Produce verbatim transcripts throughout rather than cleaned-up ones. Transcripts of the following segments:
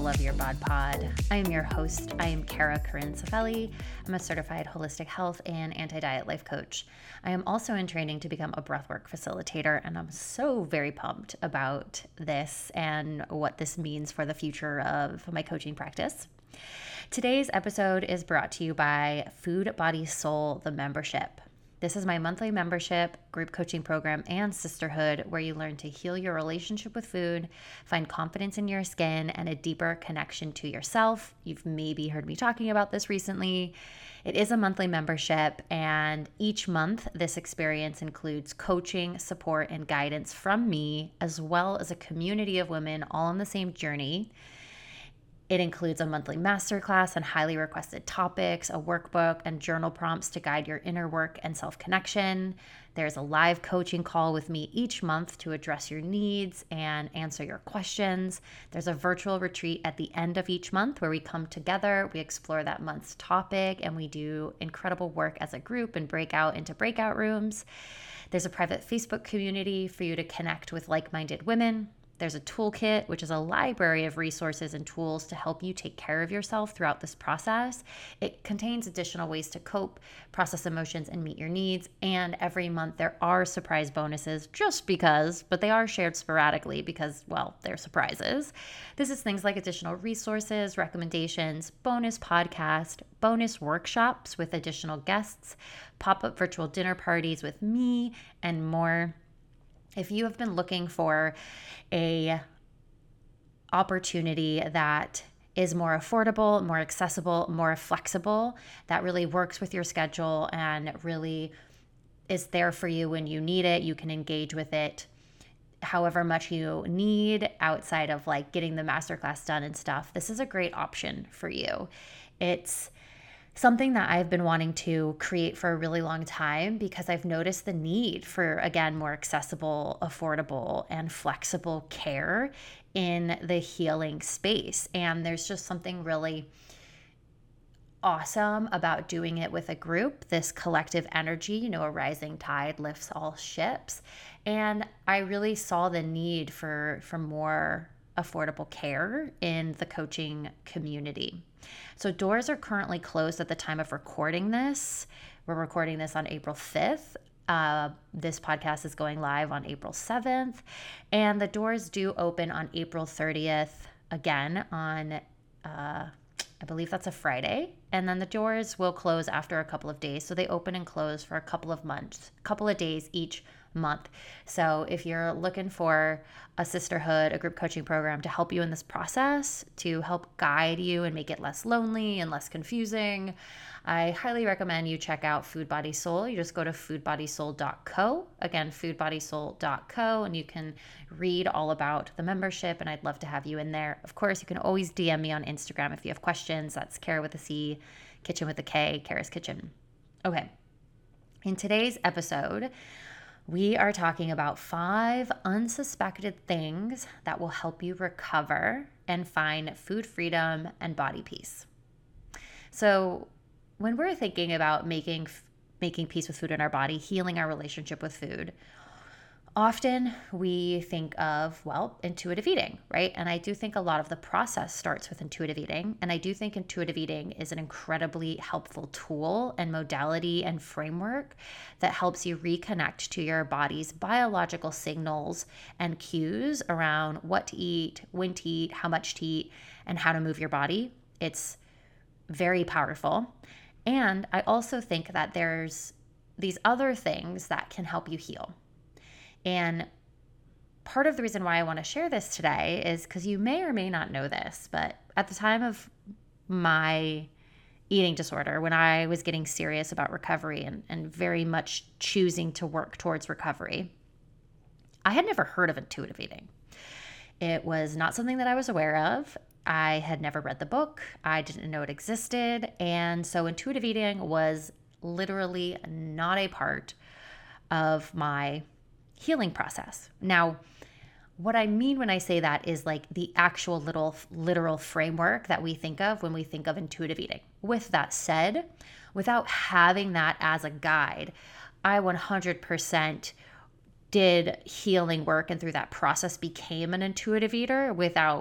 Love Your Bod Pod. I am your host. I am Kara Corinne Cifelli. I'm a certified holistic health and anti-diet life coach. I am also in training to become a breathwork facilitator, and I'm so very pumped about this and what this means for the future of my coaching practice. Today's episode is brought to you by Food Body Soul, the membership. This is my monthly membership, group coaching program, and sisterhood where you learn to heal your relationship with food, find confidence in your skin, and a deeper connection to yourself. You've maybe heard me talking about this recently. It is a monthly membership, and each month this experience includes coaching, support, and guidance from me, as well as a community of women all on the same journey. It includes a monthly masterclass on highly requested topics, a workbook, and journal prompts to guide your inner work and self-connection. There's a live coaching call with me each month to address your needs and answer your questions. There's a virtual retreat at the end of each month where we come together, we explore that month's topic, and we do incredible work as a group and break out into breakout rooms. There's a private Facebook community for you to connect with like-minded women. There's a toolkit, which is a library of resources and tools to help you take care of yourself throughout this process. It contains additional ways to cope, process emotions, and meet your needs. And every month there are surprise bonuses just because, but they are shared sporadically because, well, they're surprises. This is things like additional resources, recommendations, bonus podcast, bonus workshops with additional guests, pop-up virtual dinner parties with me, and more. If you have been looking for a opportunity that is more affordable, more accessible, more flexible, that really works with your schedule and really is there for you when you need it, you can engage with it however much you need outside of like getting the masterclass done and stuff, this is a great option for you. It's something that I've been wanting to create for a really long time because I've noticed the need for, again, more accessible, affordable, and flexible care in the healing space. And there's just something really awesome about doing it with a group, this collective energy, you know, a rising tide lifts all ships. And I really saw the need for, for more affordable care in the coaching community. So doors are currently closed at the time of recording this. We're recording this on April fifth. Uh, this podcast is going live on April seventh. And the doors do open on April thirtieth, again on, uh, I believe that's a Friday. And then the doors will close after a couple of days. So they open and close for a couple of months, a couple of days each month. So if you're looking for a sisterhood, a group coaching program to help you in this process, to help guide you and make it less lonely and less confusing, I highly recommend you check out Food Body Soul. You just go to food body soul dot co. Again, food body soul dot co, and you can read all about the membership, and I'd love to have you in there. Of course, you can always D M me on Instagram if you have questions. That's Kara with a C, Kitchen with a K, Kara's Kitchen. Okay. In today's episode, we are talking about five unsuspected things that will help you recover and find food freedom and body peace. So when we're thinking about making making peace with food in our body, healing our relationship with food, often we think of, well, intuitive eating, right? And I do think a lot of the process starts with intuitive eating. And I do think intuitive eating is an incredibly helpful tool and modality and framework that helps you reconnect to your body's biological signals and cues around what to eat, when to eat, how much to eat, and how to move your body. It's very powerful. And I also think that there's these other things that can help you heal. And part of the reason why I want to share this today is because you may or may not know this, but at the time of my eating disorder, when I was getting serious about recovery and, and very much choosing to work towards recovery, I had never heard of intuitive eating. It was not something that I was aware of. I had never read the book. I didn't know it existed. And so intuitive eating was literally not a part of my healing process. Now, what I mean when I say that is like the actual little literal framework that we think of when we think of intuitive eating. With that said, without having that as a guide, I one hundred percent did healing work and through that process became an intuitive eater without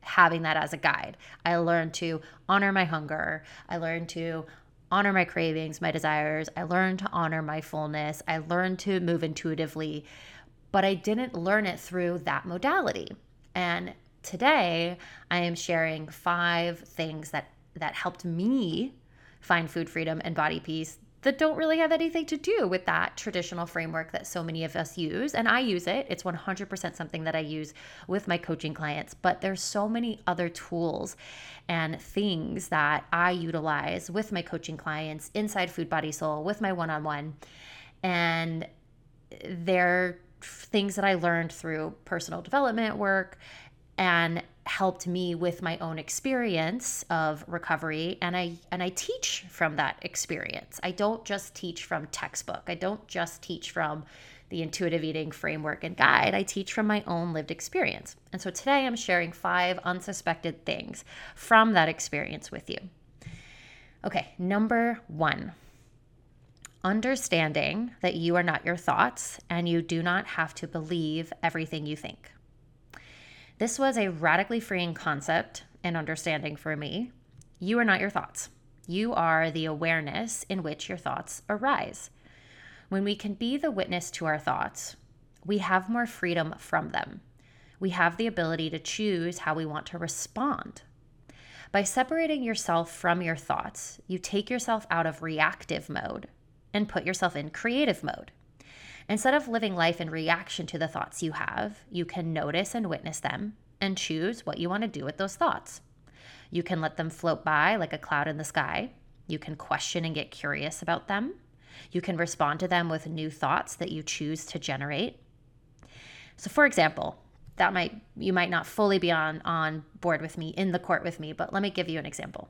having that as a guide. I learned to honor my hunger. I learned to honor my cravings, my desires. I learned to honor my fullness. I learned to move intuitively, but I didn't learn it through that modality. And today I am sharing five things that that helped me find food freedom and body peace that don't really have anything to do with that traditional framework that so many of us use. And I use it. It's one hundred percent something that I use with my coaching clients, but there's so many other tools and things that I utilize with my coaching clients inside Food Body Soul with my one-on-one. And they're things that I learned through personal development work and helped me with my own experience of recovery, and I and I teach from that experience. I don't just teach from textbook. I don't just teach from the intuitive eating framework and guide. I teach from my own lived experience. And so today I'm sharing five unsuspected things from that experience with you. Okay, number one, understanding that you are not your thoughts and you do not have to believe everything you think. This was a radically freeing concept and understanding for me. You are not your thoughts. You are the awareness in which your thoughts arise. When we can be the witness to our thoughts, we have more freedom from them. We have the ability to choose how we want to respond. By separating yourself from your thoughts, you take yourself out of reactive mode and put yourself in creative mode. Instead of living life in reaction to the thoughts you have, you can notice and witness them and choose what you want to do with those thoughts. You can let them float by like a cloud in the sky. You can question and get curious about them. You can respond to them with new thoughts that you choose to generate. So for example, that might you might not fully be on, on board with me, in the court with me, but let me give you an example.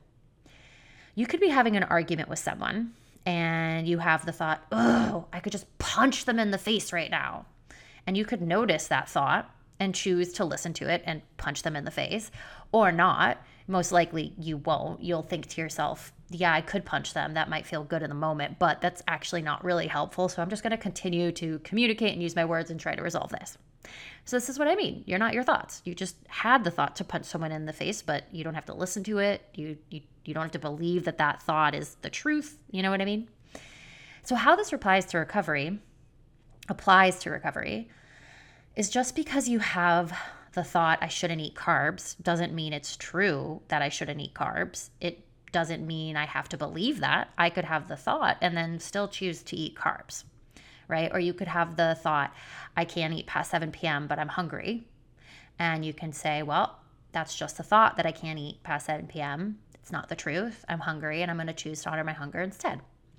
You could be having an argument with someone and you have the thought, oh, I could just punch them in the face right now. And you could notice that thought and choose to listen to it and punch them in the face, or not. Most likely you won't. You'll think to yourself, yeah, I could punch them. That might feel good in the moment, but that's actually not really helpful. So I'm just going to continue to communicate and use my words and try to resolve this. So this is what I mean. You're not your thoughts. You just had the thought to punch someone in the face, but you don't have to listen to it. You, you, you don't have to believe that that thought is the truth. You know what I mean? So how this applies to recovery, applies to recovery, is just because you have the thought, I shouldn't eat carbs, doesn't mean it's true that I shouldn't eat carbs. It doesn't mean I have to believe that. I could have the thought and then still choose to eat carbs, right? Or you could have the thought, I can't eat past seven p.m., but I'm hungry. And you can say, well, that's just a thought that I can't eat past seven p.m. It's not the truth. I'm hungry and I'm going to choose to honor my hunger instead.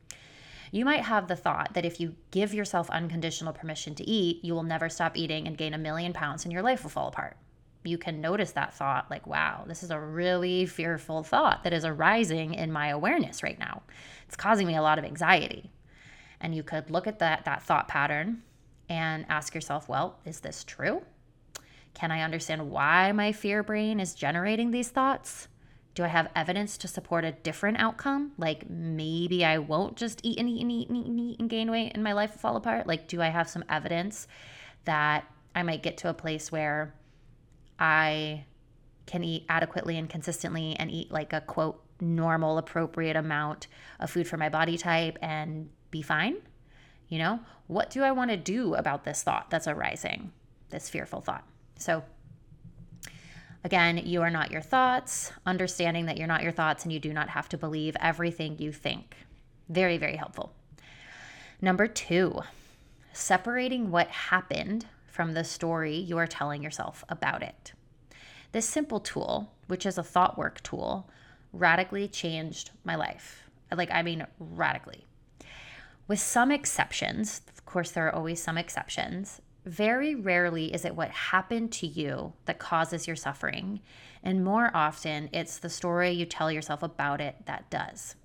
You might have the thought that if you give yourself unconditional permission to eat, you will never stop eating and gain a million pounds and your life will fall apart. You can notice that thought like, wow, this is a really fearful thought that is arising in my awareness right now. It's causing me a lot of anxiety. And you could look at that, that thought pattern and ask yourself, well, is this true? Can I understand why my fear brain is generating these thoughts? Do I have evidence to support a different outcome? Like maybe I won't just eat and eat and eat and eat and eat and gain weight and my life will fall apart? Like, do I have some evidence that I might get to a place where I can eat adequately and consistently and eat like a quote normal, appropriate amount of food for my body type and be fine? You know, what do I want to do about this thought that's arising, this fearful thought? So again, you are not your thoughts, understanding that you're not your thoughts and you do not have to believe everything you think. Very, very helpful. Number two, separating what happened from the story you are telling yourself about it. This simple tool, which is a thought work tool, radically changed my life. Like, I mean, radically. With some exceptions, of course, there are always some exceptions. Very rarely is it what happened to you that causes your suffering, and more often it's the story you tell yourself about it that does.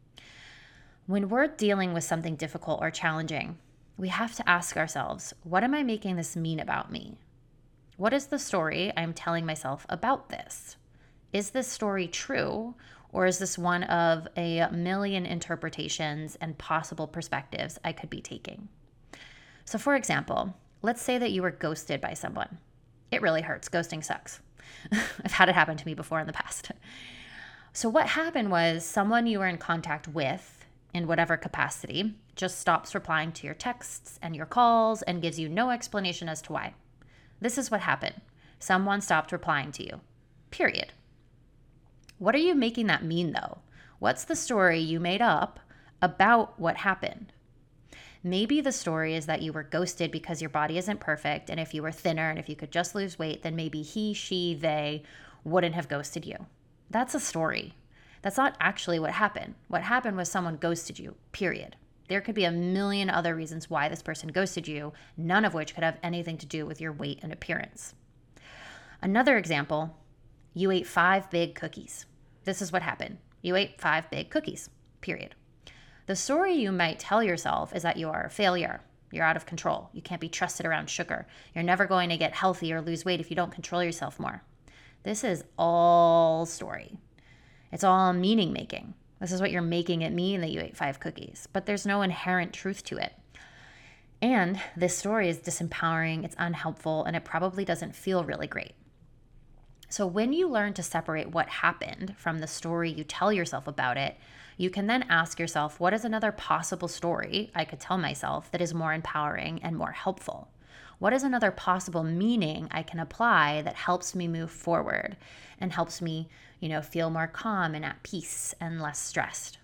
When we're dealing with something difficult or challenging, we have to ask ourselves, what am I making this mean about me? What is the story I'm telling myself about this? Is this story true, or is this one of a million interpretations and possible perspectives I could be taking? So for example, let's say that you were ghosted by someone. It really hurts. Ghosting sucks. I've had it happen to me before in the past. So what happened was someone you were in contact with in whatever capacity just stops replying to your texts and your calls and gives you no explanation as to why. This is what happened. Someone stopped replying to you. Period. What are you making that mean, though? What's the story you made up about what happened? Maybe the story is that you were ghosted because your body isn't perfect, and if you were thinner and if you could just lose weight, then maybe he, she, they wouldn't have ghosted you. That's a story. That's not actually what happened. What happened was someone ghosted you, period. There could be a million other reasons why this person ghosted you, none of which could have anything to do with your weight and appearance. Another example, you ate five big cookies. This is what happened. You ate five big cookies, period. The story you might tell yourself is that you are a failure. You're out of control. You can't be trusted around sugar. You're never going to get healthy or lose weight if you don't control yourself more. This is all story. It's all meaning making. This is what you're making it mean that you ate five cookies, but there's no inherent truth to it. And this story is disempowering, it's unhelpful, and it probably doesn't feel really great. So when you learn to separate what happened from the story you tell yourself about it, you can then ask yourself, what is another possible story I could tell myself that is more empowering and more helpful? What is another possible meaning I can apply that helps me move forward and helps me, you know, feel more calm and at peace and less stressed?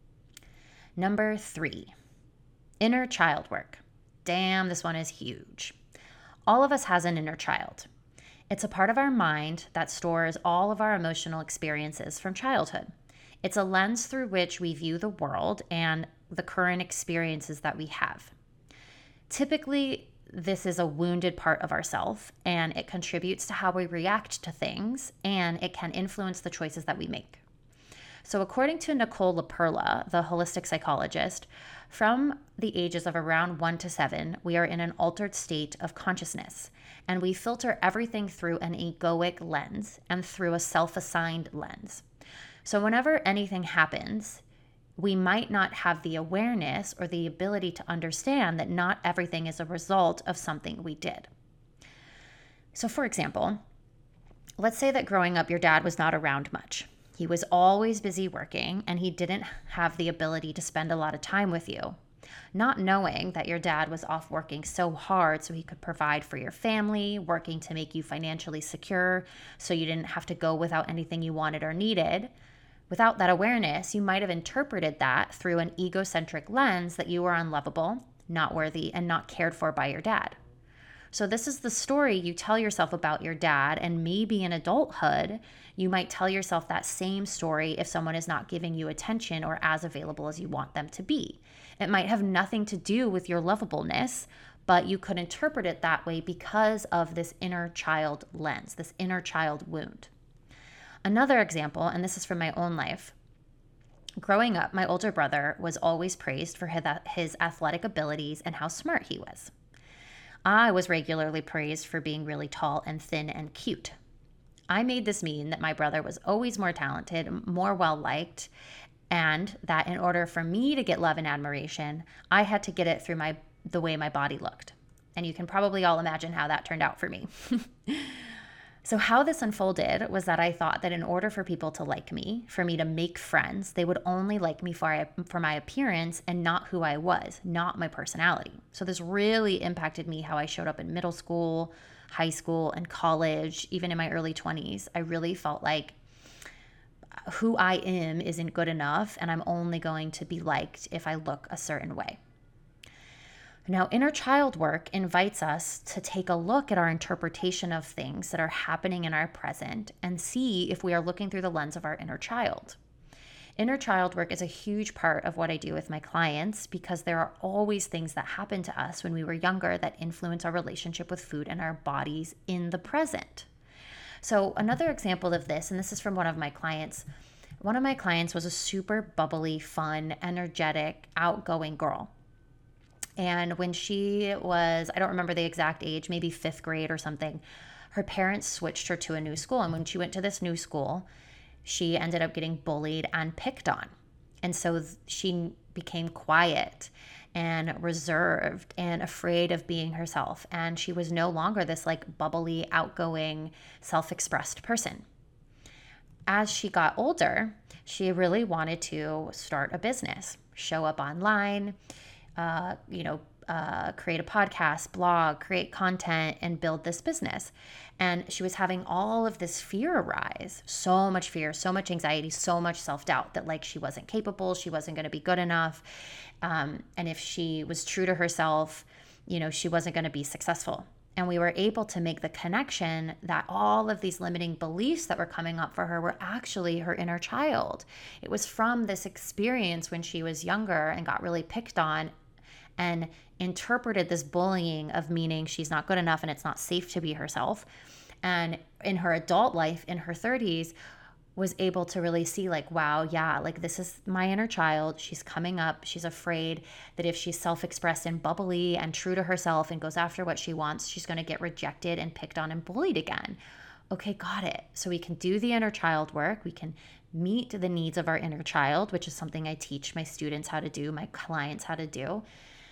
Number three, inner child work. Damn, this one is huge. All of us has an inner child. It's a part of our mind that stores all of our emotional experiences from childhood. It's a lens through which we view the world and the current experiences that we have. Typically, this is a wounded part of ourself, and it contributes to how we react to things, and it can influence the choices that we make. So according to Nicole LaPerla, the holistic psychologist, from the ages of around one to seven, we are in an altered state of consciousness, and we filter everything through an egoic lens and through a self-assigned lens. So whenever anything happens, we might not have the awareness or the ability to understand that not everything is a result of something we did. So for example, let's say that growing up your dad was not around much. He was always busy working and he didn't have the ability to spend a lot of time with you. Not knowing that your dad was off working so hard so he could provide for your family, working to make you financially secure so you didn't have to go without anything you wanted or needed. Without that awareness, you might have interpreted that through an egocentric lens that you were unlovable, not worthy, and not cared for by your dad. So this is the story you tell yourself about your dad, and maybe in adulthood, you might tell yourself that same story if someone is not giving you attention or as available as you want them to be. It might have nothing to do with your lovableness, but you could interpret it that way because of this inner child lens, this inner child wound. Another example, and this is from my own life. Growing up, my older brother was always praised for his athletic abilities and how smart he was. I was regularly praised for being really tall and thin and cute. I made this mean that my brother was always more talented, more well-liked, and that in order for me to get love and admiration, I had to get it through my the way my body looked. And you can probably all imagine how that turned out for me. So how this unfolded was that I thought that in order for people to like me, for me to make friends, they would only like me for, for my appearance and not who I was, not my personality. So this really impacted me how I showed up in middle school, high school, and college, even in my early twenties. I really felt like who I am isn't good enough, and I'm only going to be liked if I look a certain way. Now, inner child work invites us to take a look at our interpretation of things that are happening in our present and see if we are looking through the lens of our inner child. Inner child work is a huge part of what I do with my clients because there are always things that happen to us when we were younger that influence our relationship with food and our bodies in the present. So another example of this, and this is from one of my clients, one of my clients was a super bubbly, fun, energetic, outgoing girl. And when she was, I don't remember the exact age, maybe fifth grade or something, her parents switched her to a new school. And when she went to this new school, she ended up getting bullied and picked on. And so she became quiet and reserved and afraid of being herself. And she was no longer this like bubbly, outgoing, self-expressed person. As she got older, she really wanted to start a business, show up online, uh, you know, uh, create a podcast, blog, create content, and build this business. And she was having all of this fear arise, so much fear, so much anxiety, so much self-doubt that like she wasn't capable, she wasn't going to be good enough. Um, and if she was true to herself, you know, she wasn't going to be successful. And we were able to make the connection that all of these limiting beliefs that were coming up for her were actually her inner child. It was from this experience when she was younger and got really picked on and interpreted this bullying of meaning she's not good enough and it's not safe to be herself. And in her adult life, in her thirties, was able to really see like, wow, yeah, like this is my inner child. She's coming up. She's afraid that if she's self-expressed and bubbly and true to herself and goes after what she wants, she's going to get rejected and picked on and bullied again. Okay, got it. So we can do the inner child work. We can meet the needs of our inner child, which is something I teach my students how to do, my clients how to do,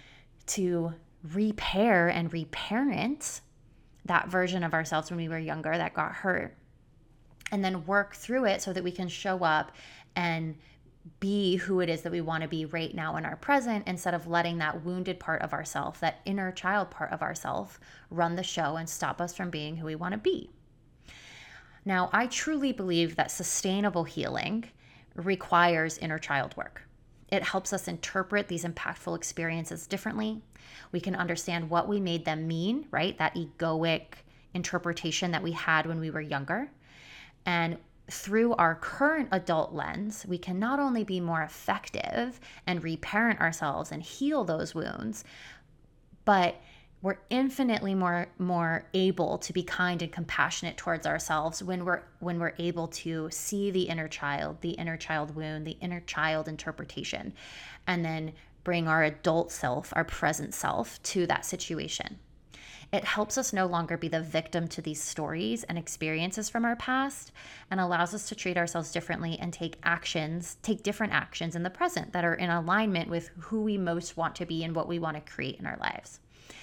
to repair and reparent that version of ourselves when we were younger that got hurt. And then work through it so that we can show up and be who it is that we want to be right now in our present, instead of letting that wounded part of ourself, that inner child part of ourself, run the show and stop us from being who we want to be. Now, I truly believe that sustainable healing requires inner child work. It helps us interpret these impactful experiences differently. We can understand what we made them mean, right? That egoic interpretation that we had when we were younger. And through our current adult lens, we can not only be more effective and reparent ourselves and heal those wounds, but we're infinitely more more able to be kind and compassionate towards ourselves when we're when we're able to see the inner child, the inner child wound, the inner child interpretation, and then bring our adult self, our present self, to that situation. It helps us no longer be the victim to these stories and experiences from our past, and allows us to treat ourselves differently and take actions, take different actions in the present that are in alignment with who we most want to be and what we want to create in our lives.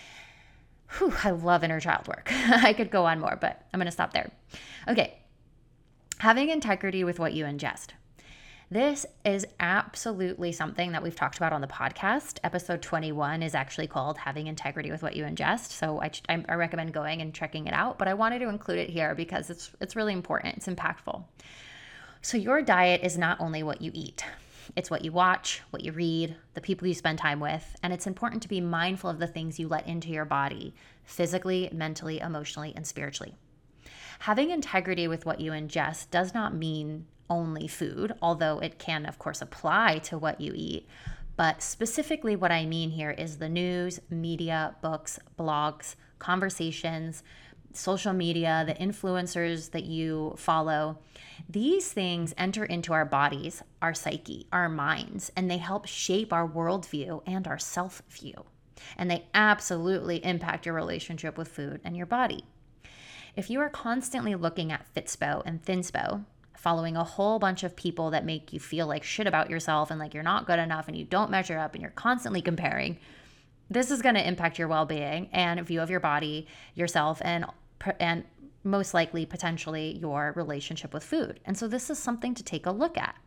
Whew, I love inner child work. I could go on more, but I'm going to stop there. Okay. Having integrity with what you ingest. This is absolutely something that we've talked about on the podcast. Episode twenty-one is actually called Having Integrity with What You Ingest. So I, I recommend going and checking it out, but I wanted to include it here because it's it's really important. It's impactful. So your diet is not only what you eat. It's what you watch, what you read, the people you spend time with, and it's important to be mindful of the things you let into your body, physically, mentally, emotionally, and spiritually. Having integrity with what you ingest does not mean only food, although it can, of course, apply to what you eat. But specifically what I mean here is the news, media, books, blogs, conversations, social media, the influencers that you follow. These things enter into our bodies, our psyche, our minds, and they help shape our worldview and our self-view. And they absolutely impact your relationship with food and your body. If you are constantly looking at Fitspo and Thinspo, following a whole bunch of people that make you feel like shit about yourself and like you're not good enough and you don't measure up and you're constantly comparing, this is going to impact your well-being and view of your body, yourself, and and most likely potentially your relationship with food. And so this is something to take a look at.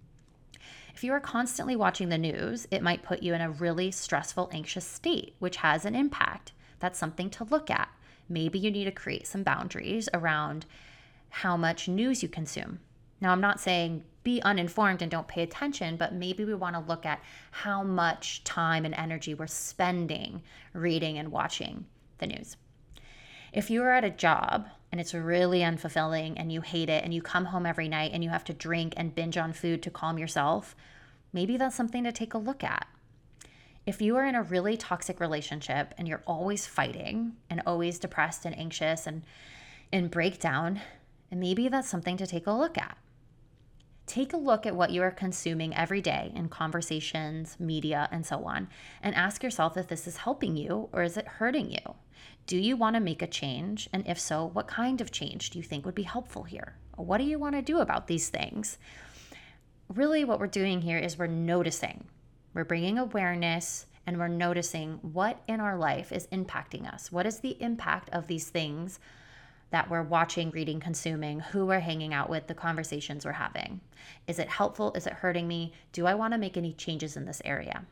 If you are constantly watching the news, it might put you in a really stressful, anxious state, which has an impact. That's something to look at. Maybe you need to create some boundaries around how much news you consume. Now, I'm not saying be uninformed and don't pay attention, but maybe we want to look at how much time and energy we're spending reading and watching the news. If you are at a job and it's really unfulfilling and you hate it and you come home every night and you have to drink and binge on food to calm yourself, maybe that's something to take a look at. If you are in a really toxic relationship and you're always fighting and always depressed and anxious and in breakdown, maybe that's something to take a look at. Take a look at what you are consuming every day in conversations, media, and so on, and ask yourself if this is helping you or is it hurting you? Do you want to make a change? And if so, what kind of change do you think would be helpful here? What do you want to do about these things? Really, what we're doing here is we're noticing. We're bringing awareness and we're noticing what in our life is impacting us. What is the impact of these things that we're watching, reading, consuming, who we're hanging out with, the conversations we're having? Is it helpful? Is it hurting me? Do I want to make any changes in this area?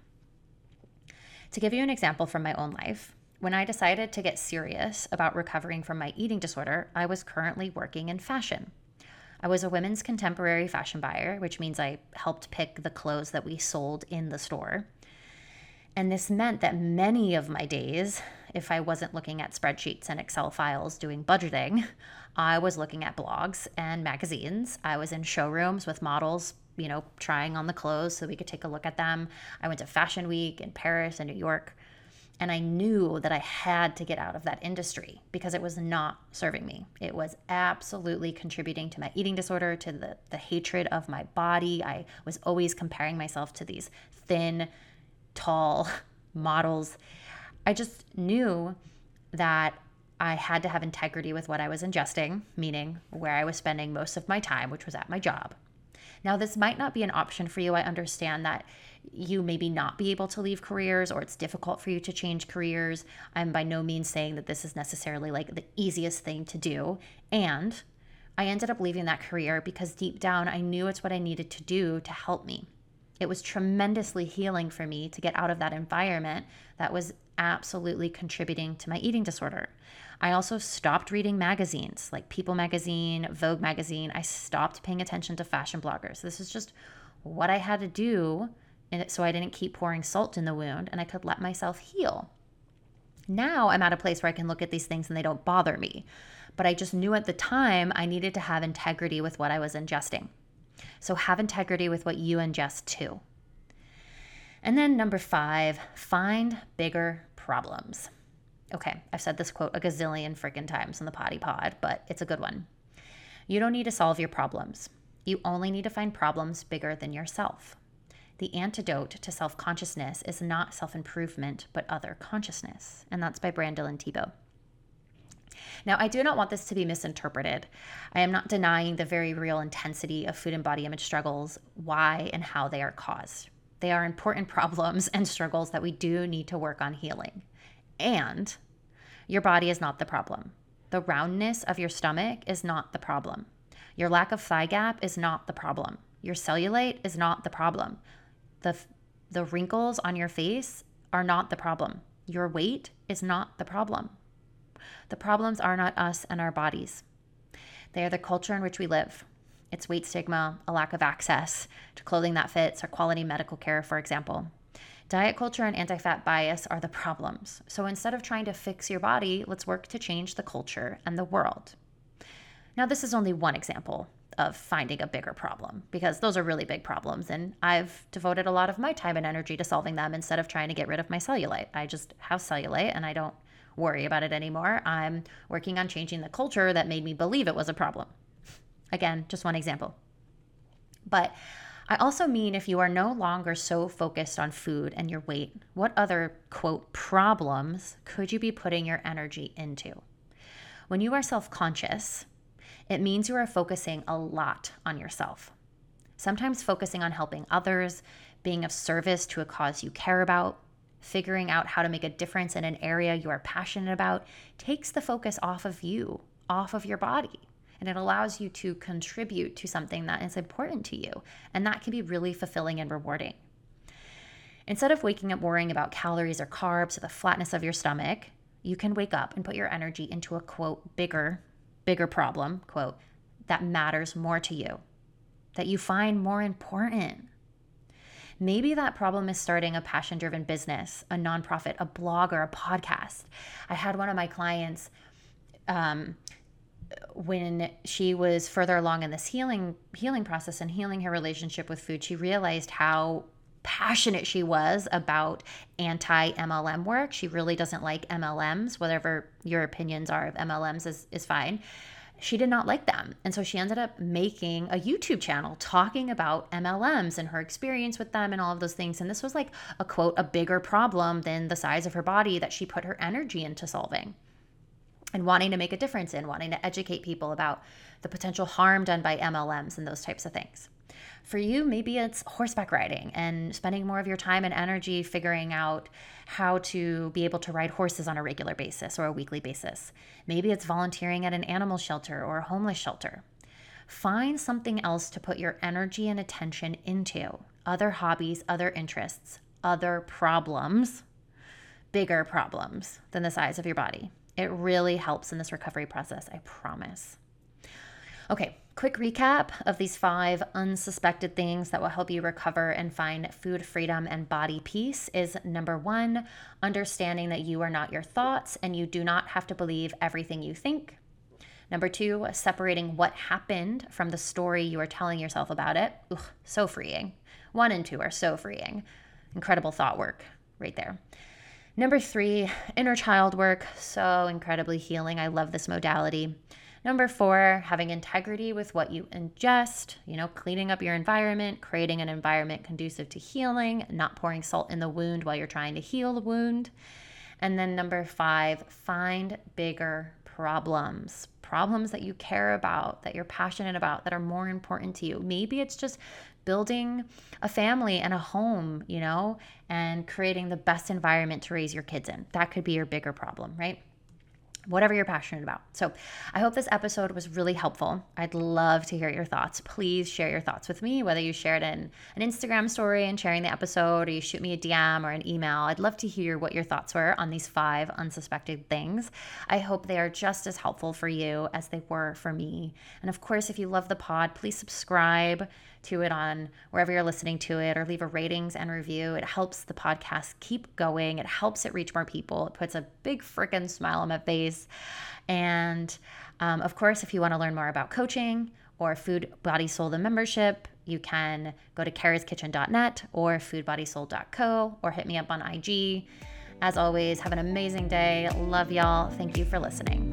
To give you an example from my own life, when I decided to get serious about recovering from my eating disorder, I was currently working in fashion. I was a women's contemporary fashion buyer, which means I helped pick the clothes that we sold in the store. And this meant that many of my days, if I wasn't looking at spreadsheets and Excel files doing budgeting, I was looking at blogs and magazines. I was in showrooms with models, you know, trying on the clothes so we could take a look at them. I went to Fashion Week in Paris and New York. And I knew that I had to get out of that industry because it was not serving me. It was absolutely contributing to my eating disorder, to the, the hatred of my body. I was always comparing myself to these thin, tall models. I just knew that I had to have integrity with what I was ingesting, meaning where I was spending most of my time, which was at my job. Now, this might not be an option for you. I understand that you maybe not be able to leave careers, or it's difficult for you to change careers. I'm by no means saying that this is necessarily like the easiest thing to do. And I ended up leaving that career because deep down, I knew it's what I needed to do to help me. It was tremendously healing for me to get out of that environment that was absolutely contributing to my eating disorder. I also stopped reading magazines like People Magazine, Vogue Magazine. I stopped paying attention to fashion bloggers. This is just what I had to do so I didn't keep pouring salt in the wound and I could let myself heal. Now I'm at a place where I can look at these things and they don't bother me. But I just knew at the time I needed to have integrity with what I was ingesting. So have integrity with what you ingest too. And then number five, find bigger problems. Okay, I've said this quote a gazillion freaking times in the Potty Pod, but it's a good one. You don't need to solve your problems. You only need to find problems bigger than yourself. The antidote to self-consciousness is not self-improvement, but other consciousness. And that's by Brandon Tebow. Now, I do not want this to be misinterpreted. I am not denying the very real intensity of food and body image struggles, why and how they are caused. They are important problems and struggles that we do need to work on healing. And your body is not the problem. The roundness of your stomach is not the problem. Your lack of thigh gap is not the problem. Your cellulite is not the problem. The, the wrinkles on your face are not the problem. Your weight is not the problem. The problems are not us and our bodies. They are the culture in which we live. It's weight stigma, a lack of access to clothing that fits, or quality medical care, for example. Diet culture and anti-fat bias are the problems. So instead of trying to fix your body, let's work to change the culture and the world. Now, this is only one example of finding a bigger problem, because those are really big problems. And I've devoted a lot of my time and energy to solving them instead of trying to get rid of my cellulite. I just have cellulite and I don't worry about it anymore. I'm working on changing the culture that made me believe it was a problem. Again, just one example. But I also mean if you are no longer so focused on food and your weight, what other, quote, problems could you be putting your energy into? When you are self-conscious, it means you are focusing a lot on yourself. Sometimes focusing on helping others, being of service to a cause you care about, figuring out how to make a difference in an area you are passionate about takes the focus off of you, off of your body. And it allows you to contribute to something that is important to you. And that can be really fulfilling and rewarding. Instead of waking up worrying about calories or carbs or the flatness of your stomach, you can wake up and put your energy into a, quote, bigger, bigger problem, quote, that matters more to you, that you find more important. Maybe that problem is starting a passion-driven business, a nonprofit, a blog, or a podcast. I had one of my clients, um, when she was further along in this healing healing process and healing her relationship with food, she realized how passionate she was about anti-M L M work. She really doesn't like M L Ms. Whatever your opinions are of M L Ms is, is fine. She did not like them. And so she ended up making a YouTube channel talking about M L Ms and her experience with them and all of those things. And this was like a, quote, a bigger problem than the size of her body that she put her energy into solving. And wanting to make a difference in, wanting to educate people about the potential harm done by M L Ms and those types of things. For you, maybe it's horseback riding and spending more of your time and energy figuring out how to be able to ride horses on a regular basis or a weekly basis. Maybe it's volunteering at an animal shelter or a homeless shelter. Find something else to put your energy and attention into. Other hobbies, other interests, other problems, bigger problems than the size of your body. It really helps in this recovery process, I promise. Okay, quick recap of these five unsuspected things that will help you recover and find food freedom and body peace is number one, understanding that you are not your thoughts and you do not have to believe everything you think. Number two, separating what happened from the story you are telling yourself about it. Ugh, so freeing. One and two are so freeing. Incredible thought work right there. Number three, inner child work. So incredibly healing. I love this modality. Number four, having integrity with what you ingest, you know, cleaning up your environment, creating an environment conducive to healing, not pouring salt in the wound while you're trying to heal the wound. And then number five, find bigger problems, problems that you care about, that you're passionate about, that are more important to you. Maybe it's just building a family and a home, you know, and creating the best environment to raise your kids in. That could be your bigger problem, right? Whatever you're passionate about. So I hope this episode was really helpful. I'd love to hear your thoughts. Please share your thoughts with me, whether you share it in an Instagram story and sharing the episode, or you shoot me a D M or an email. I'd love to hear what your thoughts were on these five unsuspected things. I hope they are just as helpful for you as they were for me. And of course, if you love the pod, please subscribe to it on wherever you're listening to it, or leave a ratings and review. It helps the podcast keep going. It helps it reach more people. It puts a big freaking smile on my face. And um, of course, if you want to learn more about coaching or Food Body Soul, the membership, you can go to kara's kitchen dot net or food body soul dot co or hit me up on I G. As always, have an amazing day. Love y'all. Thank you for listening.